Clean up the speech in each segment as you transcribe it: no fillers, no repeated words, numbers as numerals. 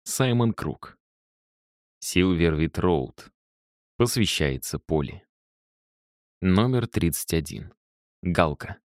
Саймон Круг. Силвервит Роуд. Посвящается Полли. Номер 31. Галка.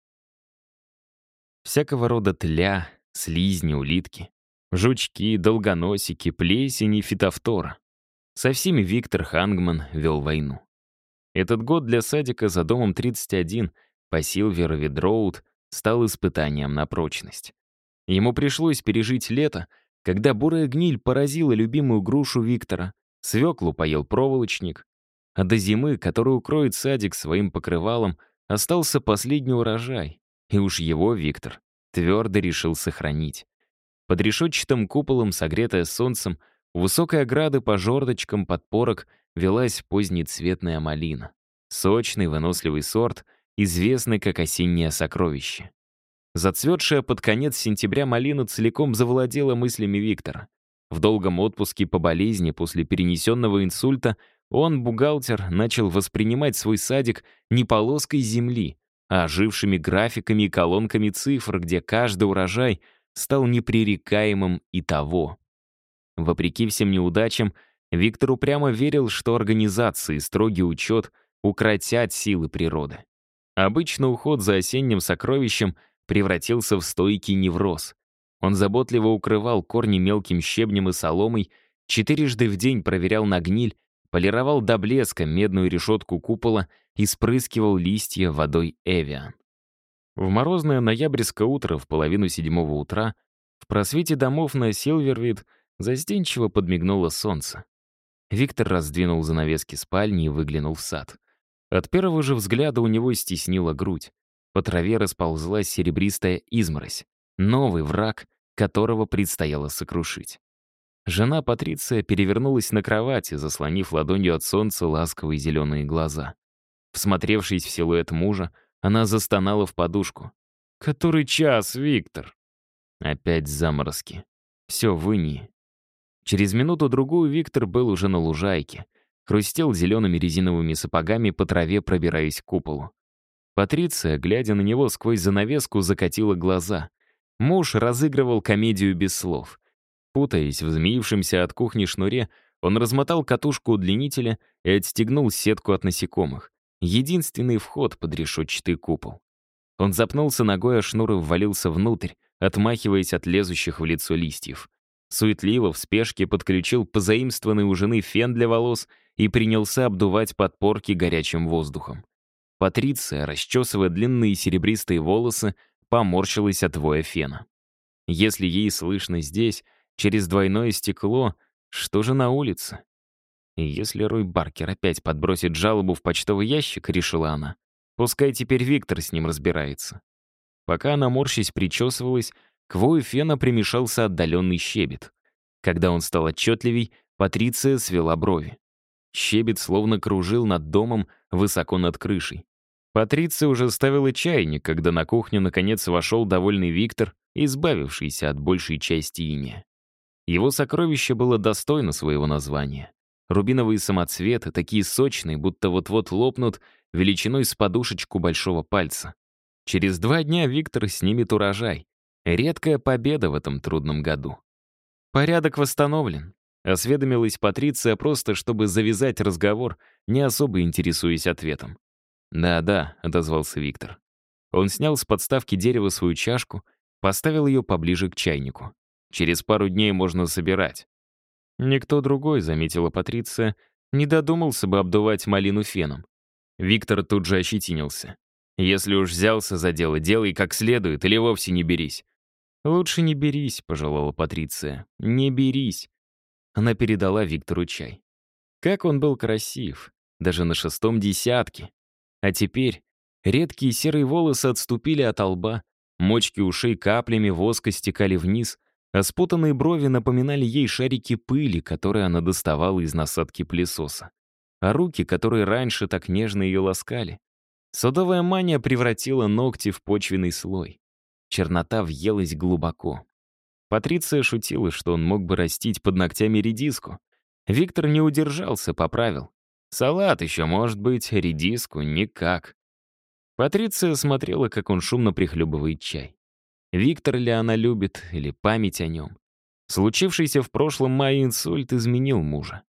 Всякого рода тля, слизни, улитки, жучки, долгоносики, плесень и фитофтора. Со всеми Виктор Хангман вел войну. Этот год для садика за домом 31 по Силвервит Роуд стал испытанием на прочность. Ему пришлось пережить лето, когда бурая гниль поразила любимую грушу Виктора, свеклу поел проволочник, а до зимы, которая укроет садик своим покрывалом, остался последний урожай, и уж его Виктор твердо решил сохранить. Под решетчатым куполом, согретая солнцем, у высокой ограды по жердочкам подпорок велась позднецветная малина. Сочный, выносливый сорт, известный как осеннее сокровище. Зацветшая под конец сентября малина целиком завладела мыслями Виктора. В долгом отпуске по болезни после перенесенного инсульта он, бухгалтер, начал воспринимать свой садик не полоской земли, а ожившими графиками и колонками цифр, где каждый урожай стал непререкаемым и того. Вопреки всем неудачам, Виктор упрямо верил, что организация и строгий учет укротят силы природы. Обычно уход за осенним сокровищем превратился в стойкий невроз. Он заботливо укрывал корни мелким щебнем и соломой, 4 в день проверял на гниль, полировал до блеска медную решетку купола и спрыскивал листья водой Эвиан. В морозное ноябрьское утро, в половину 7 утра, в просвете домов на Силвервит застенчиво подмигнуло солнце. Виктор раздвинул занавески спальни и выглянул в сад. От первого же взгляда у него стеснила грудь. По траве расползлась серебристая изморозь, новый враг, которого предстояло сокрушить. Жена Патриция перевернулась на кровати, заслонив ладонью от солнца ласковые зеленые глаза. Всмотревшись в силуэт мужа, она застонала в подушку. «Который час, Виктор?» Опять заморозки. Все в инии. Через минуту-другую Виктор был уже на лужайке. Хрустел зелеными резиновыми сапогами по траве, пробираясь к куполу. Патриция, глядя на него сквозь занавеску, закатила глаза. Муж разыгрывал комедию без слов. Путаясь в змеившемся от кухни шнуре, он размотал катушку удлинителя и отстегнул сетку от насекомых. Единственный вход под решетчатый купол. Он запнулся ногой, а шнур и ввалился внутрь, отмахиваясь от лезущих в лицо листьев. Суетливо, в спешке подключил позаимствованный у жены фен для волос и принялся обдувать подпорки горячим воздухом. Патриция, расчесывая длинные серебристые волосы, поморщилась от воя фена. Если ей слышно здесь, через двойное стекло, что же на улице? И если Рой Баркер опять подбросит жалобу в почтовый ящик, решила она, пускай теперь Виктор с ним разбирается. Пока она, морщись, причесывалась, к вою фена примешался отдаленный щебет. Когда он стал отчетливей, Патриция свела брови. Щебет словно кружил над домом, высоко над крышей. Патриция уже ставила чайник, когда на кухню наконец вошел довольный Виктор, избавившийся от большей части иния. Его сокровище было достойно своего названия. Рубиновые самоцветы, такие сочные, будто вот-вот лопнут, величиной с подушечку большого пальца. Через 2 дня Виктор снимет урожай. Редкая победа в этом трудном году. «Порядок восстановлен», — осведомилась Патриция просто, чтобы завязать разговор, не особо интересуясь ответом. «Да-да», — отозвался Виктор. Он снял с подставки дерева свою чашку, поставил ее поближе к чайнику. «Через пару дней можно собирать». «Никто другой», — заметила Патриция, «не додумался бы обдувать малину феном». Виктор тут же ощетинился. «Если уж взялся за дело, делай как следует или вовсе не берись». «Лучше не берись», — пожелала Патриция. «Не берись». Она передала Виктору чай. Как он был красив, даже на 6-м десятке. А теперь редкие серые волосы отступили от лба, мочки ушей каплями воска стекали вниз, а спутанные брови напоминали ей шарики пыли, которые она доставала из насадки пылесоса. А руки, которые раньше так нежно ее ласкали. Садовая мания превратила ногти в почвенный слой. Чернота въелась глубоко. Патриция шутила, что он мог бы растить под ногтями редиску. Виктор не удержался, поправил. Салат еще может быть, редиску никак. Патриция смотрела, как он шумно прихлебывает чай. Виктор ли она любит, или память о нем? Случившийся в прошлом мае инсульт изменил мужа.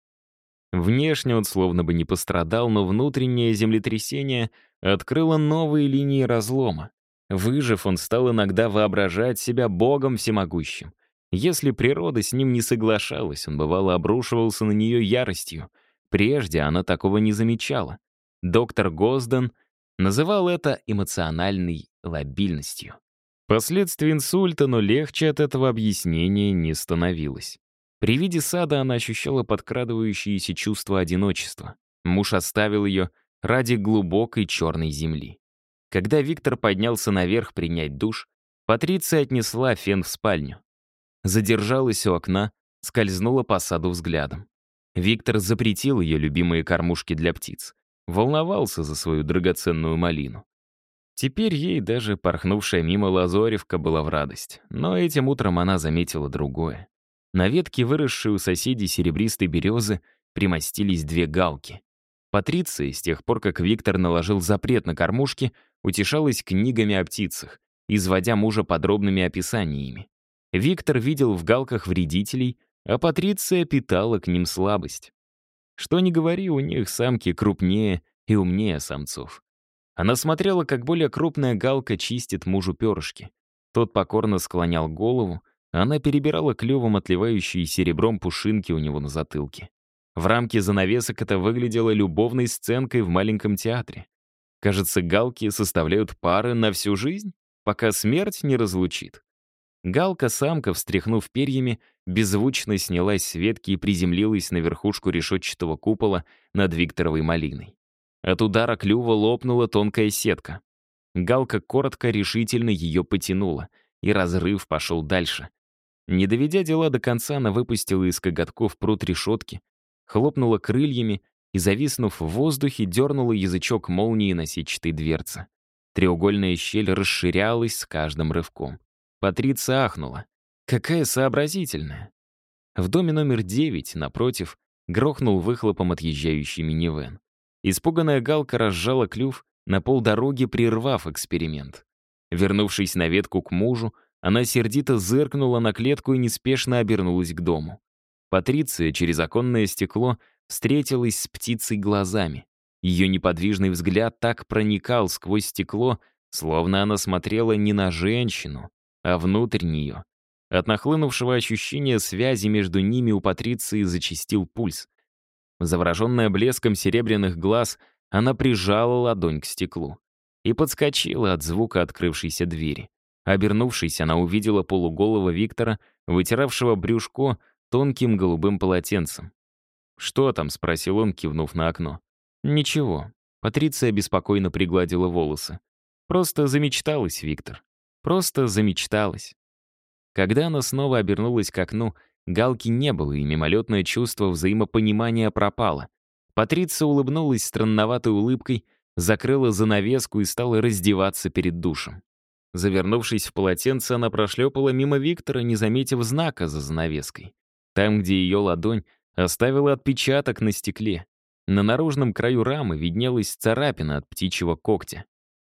Внешне он словно бы не пострадал, но внутреннее землетрясение открыло новые линии разлома. Выжив, он стал иногда воображать себя богом всемогущим. Если природа с ним не соглашалась, он бывало обрушивался на нее яростью. Прежде она такого не замечала. Доктор Госден называл это эмоциональной лобильностью. Последствия инсульта, но легче от этого объяснения не становилось. При виде сада она ощущала подкрадывающееся чувство одиночества. Муж оставил ее ради глубокой черной земли. Когда Виктор поднялся наверх принять душ, Патриция отнесла фен в спальню. Задержалась у окна, скользнула по саду взглядом. Виктор запретил ее любимые кормушки для птиц. Волновался за свою драгоценную малину. Теперь ей даже порхнувшая мимо лазоревка была в радость. Но этим утром она заметила другое. На ветке, выросшей у соседей серебристой березы, примостились две галки. Патриция, с тех пор, как Виктор наложил запрет на кормушки, утешалась книгами о птицах, изводя мужа подробными описаниями. Виктор видел в галках вредителей, а Патриция питала к ним слабость. Что ни говори, у них самки крупнее и умнее самцов. Она смотрела, как более крупная галка чистит мужу перышки. Тот покорно склонял голову, а она перебирала клювом отливающие серебром пушинки у него на затылке. В рамке занавесок это выглядело любовной сценкой в маленьком театре. Кажется, галки составляют пары на всю жизнь, пока смерть не разлучит. Галка-самка, встряхнув перьями, беззвучно снялась с ветки и приземлилась на верхушку решетчатого купола над Викторовой малиной. От удара клюва лопнула тонкая сетка. Галка коротко, решительно ее потянула, и разрыв пошел дальше. Не доведя дела до конца, она выпустила из коготков прут решетки, хлопнула крыльями и, зависнув в воздухе, дернула язычок молнии на сетчатой дверце. Треугольная щель расширялась с каждым рывком. Патриция ахнула. Какая сообразительная. В доме номер 9, напротив, грохнул выхлопом отъезжающий минивэн. Испуганная галка разжала клюв, на полдороги прервав эксперимент. Вернувшись на ветку к мужу, она сердито зыркнула на клетку и неспешно обернулась к дому. Патриция через оконное стекло встретилась с птицей глазами. Ее неподвижный взгляд так проникал сквозь стекло, словно она смотрела не на женщину, а внутрь нее. От нахлынувшего ощущения связи между ними у Патриции зачастил пульс. Завороженная блеском серебряных глаз, она прижала ладонь к стеклу и подскочила от звука открывшейся двери. Обернувшись, она увидела полуголого Виктора, вытиравшего брюшко тонким голубым полотенцем. «Что там?» — спросил он, кивнув на окно. «Ничего». Патриция беспокойно пригладила волосы. «Просто замечталась, Виктор. Просто замечталась». Когда она снова обернулась к окну, галки не было, и мимолетное чувство взаимопонимания пропало. Патриция улыбнулась странноватой улыбкой, закрыла занавеску и стала раздеваться перед душем. Завернувшись в полотенце, она прошлепала мимо Виктора, не заметив знака за занавеской. Там, где ее ладонь оставила отпечаток на стекле. На наружном краю рамы виднелась царапина от птичьего когтя.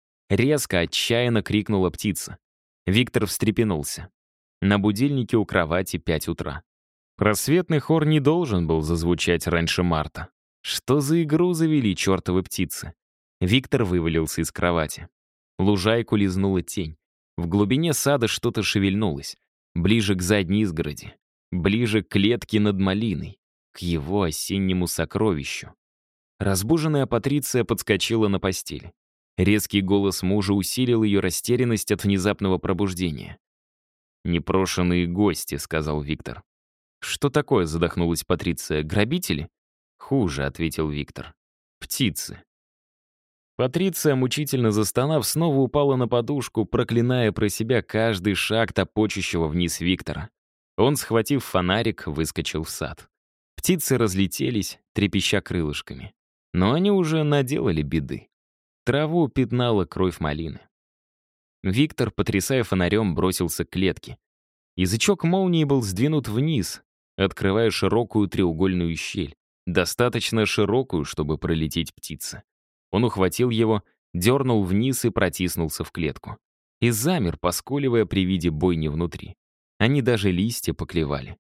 Резко, отчаянно крикнула птица. Виктор встрепенулся. На будильнике у кровати 5 утра. Рассветный хор не должен был зазвучать раньше марта. Что за игру завели чертовы птицы? Виктор вывалился из кровати. Лужайку лизнула тень. В глубине сада что-то шевельнулось. Ближе к задней изгороди. Ближе к клетке над малиной. К его осеннему сокровищу. Разбуженная Патриция подскочила на постели. Резкий голос мужа усилил ее растерянность от внезапного пробуждения. «Непрошенные гости», — сказал Виктор. «Что такое?» — задохнулась Патриция. «Грабители?» «Хуже», — ответил Виктор. «Птицы». Патриция, мучительно застонав, снова упала на подушку, проклиная про себя каждый шаг топочущего вниз Виктора. Он, схватив фонарик, выскочил в сад. Птицы разлетелись, трепеща крылышками. Но они уже наделали беды. Траву пятнала кровь малины. Виктор, потрясая фонарем, бросился к клетке. Язычок молнии был сдвинут вниз, открывая широкую треугольную щель, достаточно широкую, чтобы пролететь птице. Он ухватил его, дернул вниз и протиснулся в клетку. И замер, поскуливая при виде бойни внутри. Они даже листья поклевали.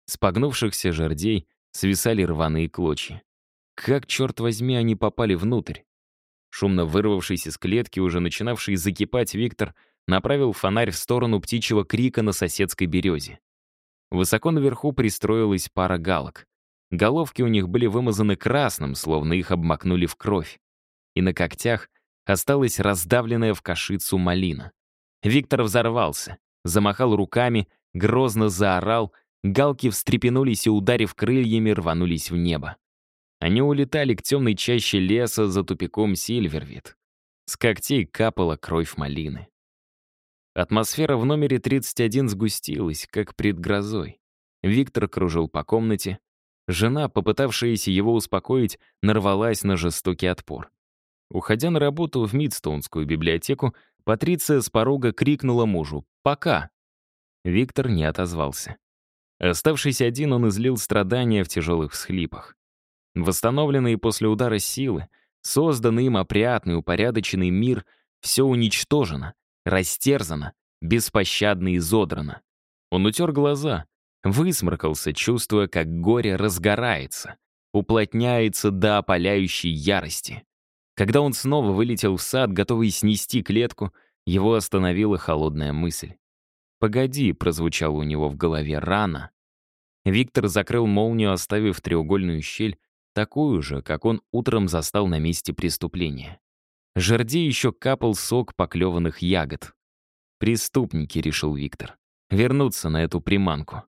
С погнувшихся жердей свисали рваные клочья. Как, черт возьми, они попали внутрь? Шумно вырвавшись из клетки, уже начинавший закипать, Виктор направил фонарь в сторону птичьего крика на соседской березе. Высоко наверху пристроилась пара галок. Головки у них были вымазаны красным, словно их обмакнули в кровь. И на когтях осталась раздавленная в кашицу малина. Виктор взорвался, замахал руками, грозно заорал, галки встрепенулись и, ударив крыльями, рванулись в небо. Они улетали к темной чаще леса за тупиком Сильвервит. С когтей капала кровь малины. Атмосфера в номере 31 сгустилась, как пред грозой. Виктор кружил по комнате. Жена, попытавшаяся его успокоить, нарвалась на жестокий отпор. Уходя на работу в Мидстоунскую библиотеку, Патриция с порога крикнула мужу «Пока!». Виктор не отозвался. Оставшись один, он излил страдания в тяжелых всхлипах. Восстановленные после удара силы, созданный им опрятный, упорядоченный мир, все уничтожено, растерзано, беспощадно изодрано. Он утер глаза, высморкался, чувствуя, как горе разгорается, уплотняется до опаляющей ярости. Когда он снова вылетел в сад, готовый снести клетку, его остановила холодная мысль. «Погоди», — прозвучало у него в голове, — «рано». Виктор закрыл молнию, оставив треугольную щель, такую же, как он утром застал на месте преступления. Жерди еще капал сок поклеванных ягод. «Преступники», — решил Виктор, — «вернуться на эту приманку».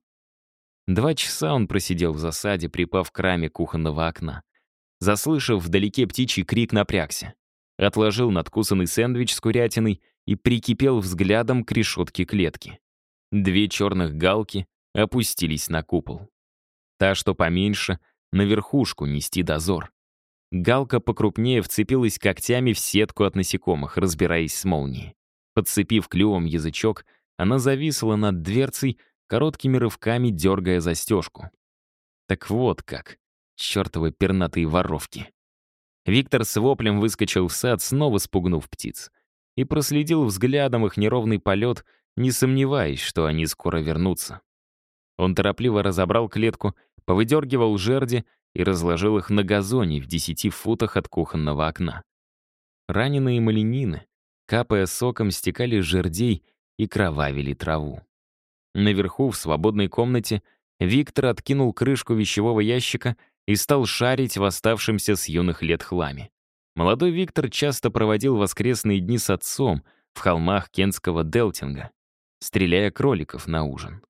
2 часа он просидел в засаде, припав к раме кухонного окна. Заслышав вдалеке птичий крик, напрягся. Отложил надкусанный сэндвич с курятиной и прикипел взглядом к решетке клетки. 2 черных галки опустились на купол. Та, что поменьше, на верхушку нести дозор. Галка покрупнее вцепилась когтями в сетку от насекомых, разбираясь с молнией. Подцепив клювом язычок, она зависла над дверцей, короткими рывками дергая застежку. Так вот как. Чёртовы пернатые воровки. Виктор с воплем выскочил в сад, снова спугнув птиц, и проследил взглядом их неровный полет, не сомневаясь, что они скоро вернутся. Он торопливо разобрал клетку, повыдергивал жерди и разложил их на газоне в 10 футах от кухонного окна. Раненые маленины, капая соком, стекали с жердей и кровавили траву. Наверху, в свободной комнате, Виктор откинул крышку вещевого ящика и стал шарить в оставшемся с юных лет хламе. Молодой Виктор часто проводил воскресные дни с отцом в холмах кентского Делтинга, стреляя кроликов на ужин.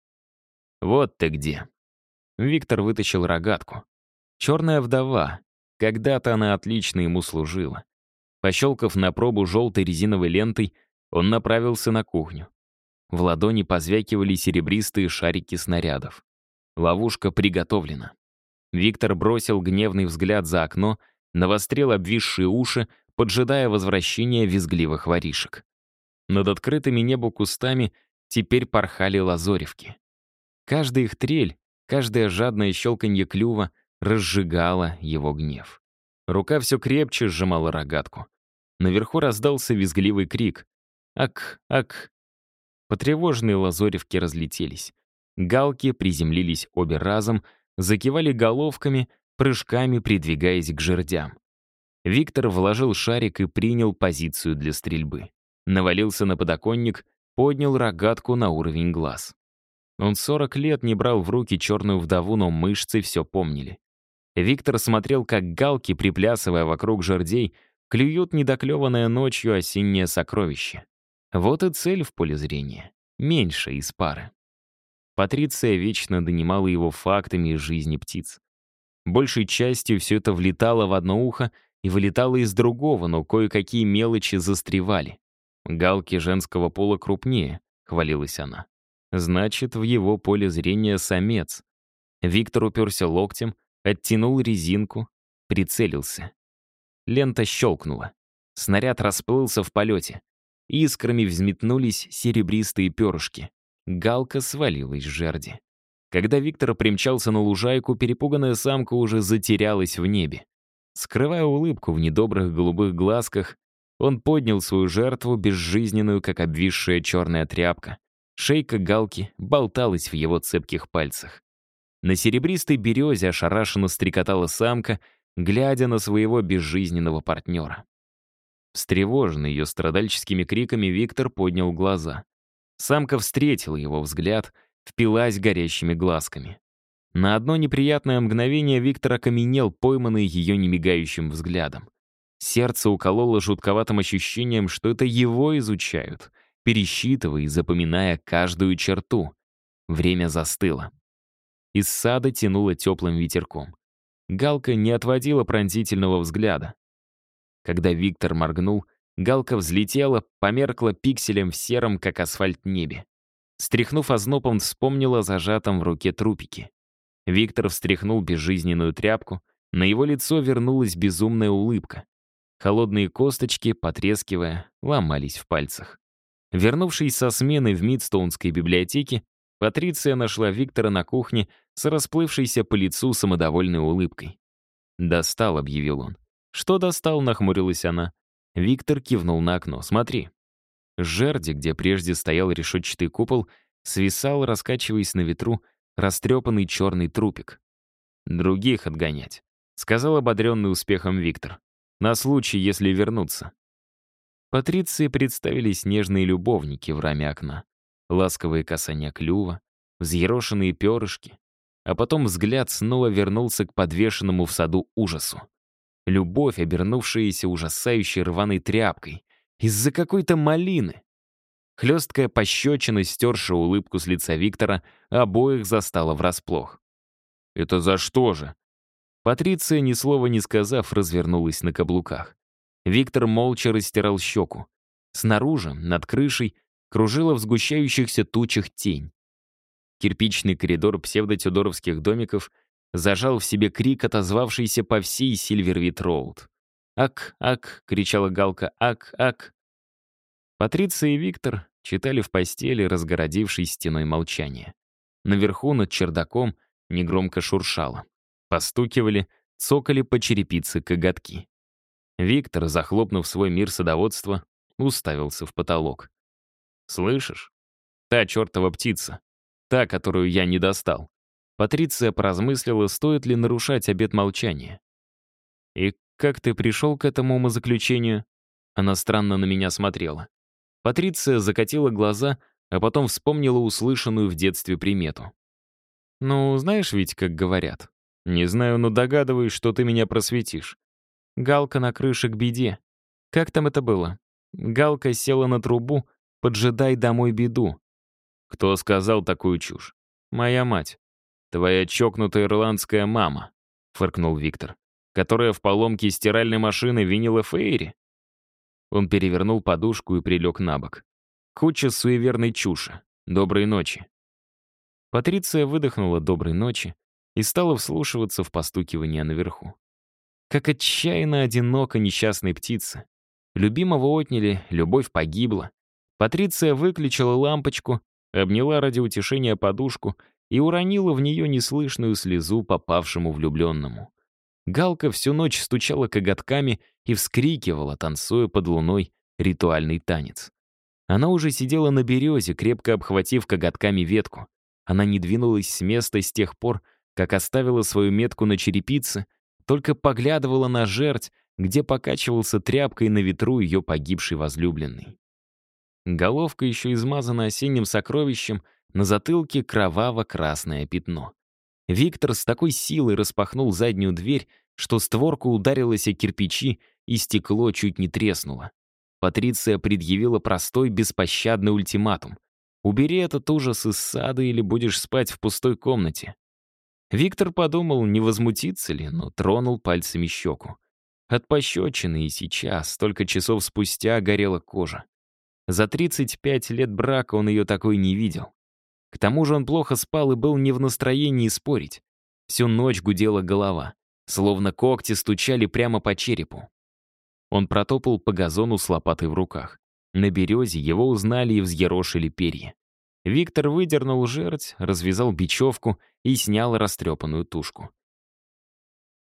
«Вот ты где!» Виктор вытащил рогатку. Черная вдова. Когда-то она отлично ему служила. Пощелкав на пробу желтой резиновой лентой, он направился на кухню. В ладони позвякивали серебристые шарики снарядов. Ловушка приготовлена. Виктор бросил гневный взгляд за окно, навострил обвисшие уши, поджидая возвращения визгливых воришек. Над открытыми небу кустами теперь порхали лазоревки. Каждая их трель, каждое жадное щелканье клюва разжигало его гнев. Рука все крепче сжимала рогатку. Наверху раздался визгливый крик. «Ак! Ак!» Потревоженные лазоревки разлетелись. Галки приземлились обе разом, закивали головками, прыжками придвигаясь к жердям. Виктор вложил шарик и принял позицию для стрельбы. Навалился на подоконник, поднял рогатку на уровень глаз. Он 40 лет не брал в руки черную вдову, но мышцы все помнили. Виктор смотрел, как галки, приплясывая вокруг жердей, клюют недоклеванное ночью осеннее сокровище. Вот и цель в поле зрения. Меньше из пары. Патриция вечно донимала его фактами из жизни птиц. Большей частью все это влетало в одно ухо и вылетало из другого, но кое-какие мелочи застревали. «Галки женского пола крупнее», — хвалилась она. «Значит, в его поле зрения самец». Виктор уперся локтем, оттянул резинку, прицелился. Лента щелкнула. Снаряд расплылся в полете. Искрами взметнулись серебристые перышки. Галка свалилась с жерди. Когда Виктор примчался на лужайку, перепуганная самка уже затерялась в небе. Скрывая улыбку в недобрых голубых глазках, он поднял свою жертву, безжизненную, как обвисшая черная тряпка. Шейка галки болталась в его цепких пальцах. На серебристой березе ошарашенно стрекотала самка, глядя на своего безжизненного партнера. Встревоженный ее страдальческими криками, Виктор поднял глаза. Самка встретила его взгляд, впилась горящими глазками. На одно неприятное мгновение Виктор окаменел, пойманный ее немигающим взглядом. Сердце укололо жутковатым ощущением, что это его изучают, пересчитывая и запоминая каждую черту. Время застыло. Из сада тянуло теплым ветерком. Галка не отводила пронзительного взгляда. Когда Виктор моргнул, галка взлетела, померкла пикселем в сером, как асфальт, небе. Стряхнув ознобом, вспомнила о зажатом в руке трупике. Виктор встряхнул безжизненную тряпку, на его лицо вернулась безумная улыбка. Холодные косточки, потрескивая, ломались в пальцах. Вернувшись со смены в Мидстоунской библиотеке, Патриция нашла Виктора на кухне с расплывшейся по лицу самодовольной улыбкой. «Достал», — объявил он. «Что достал?» — нахмурилась она. Виктор кивнул на окно. «Смотри». С жерди, где прежде стоял решетчатый купол, свисал, раскачиваясь на ветру, растрепанный черный трупик. «Других отгонять», — сказал ободренный успехом Виктор. «На случай, если вернуться». Патриции представились нежные любовники в раме окна. Ласковые касания клюва, взъерошенные перышки. А потом взгляд снова вернулся к подвешенному в саду ужасу. Любовь, обернувшаяся ужасающей рваной тряпкой. Из-за какой-то малины. Хлесткая пощечина, стершая улыбку с лица Виктора, обоих застала врасплох. «Это за что же?» Патриция, ни слова не сказав, развернулась на каблуках. Виктор молча растирал щеку. Снаружи, над крышей, кружила в сгущающихся тучах тень. Кирпичный коридор псевдотюдоровских домиков зажал в себе крик, отозвавшийся по всей Сильвервит-Роуд. «Ак, ак!» — кричала Галка. «Ак, ак!» Патриция и Виктор читали в постели, разгородившись стеной молчания. Наверху, над чердаком, негромко шуршало. Постукивали, цокали по черепице коготки. Виктор, захлопнув свой мир садоводства, уставился в потолок. «Слышишь? Та чертова птица. Та, которую я не достал». Патриция поразмыслила, стоит ли нарушать обет молчания. «И как ты пришел к этому умозаключению?» Она странно на меня смотрела. Патриция закатила глаза, а потом вспомнила услышанную в детстве примету. «Ну, знаешь ведь, как говорят. Не знаю, но догадываюсь, что ты меня просветишь. Галка на крыше к беде. Как там это было? Галка села на трубу, поджидай домой беду». «Кто сказал такую чушь?» «Моя мать». «Твоя чокнутая ирландская мама», — фыркнул Виктор, «которая в поломке стиральной машины винила Фейри». Он перевернул подушку и прилег на бок. Куча суеверной чуши. Доброй ночи. Патриция выдохнула «доброй ночи» и стала вслушиваться в постукивание наверху. Как отчаянно одиноко несчастной птице. Любимого отняли, любовь погибла. Патриция выключила лампочку, обняла ради утешения подушку и уронила в нее неслышную слезу попавшему влюбленному. Галка всю ночь стучала коготками и вскрикивала, танцуя под луной ритуальный танец. Она уже сидела на березе, крепко обхватив коготками ветку. Она не двинулась с места с тех пор, как оставила свою метку на черепице, только поглядывала на жерть, где покачивался тряпкой на ветру ее погибший возлюбленный. Головка еще измазана осенним сокровищем, на затылке кроваво-красное пятно. Виктор с такой силой распахнул заднюю дверь, что створка ударилась о кирпичи, и стекло чуть не треснуло. Патриция предъявила простой, беспощадный ультиматум. «Убери этот ужас из сада, или будешь спать в пустой комнате». Виктор подумал, не возмутиться ли, но тронул пальцами щеку. От пощечины и сейчас, столько часов спустя, горела кожа. За 35 лет брака он ее такой не видел. К тому же он плохо спал и был не в настроении спорить. Всю ночь гудела голова, словно когти стучали прямо по черепу. Он протопал по газону с лопатой в руках. На березе его узнали и взъерошили перья. Виктор выдернул жерть, развязал бечевку и снял растрепанную тушку.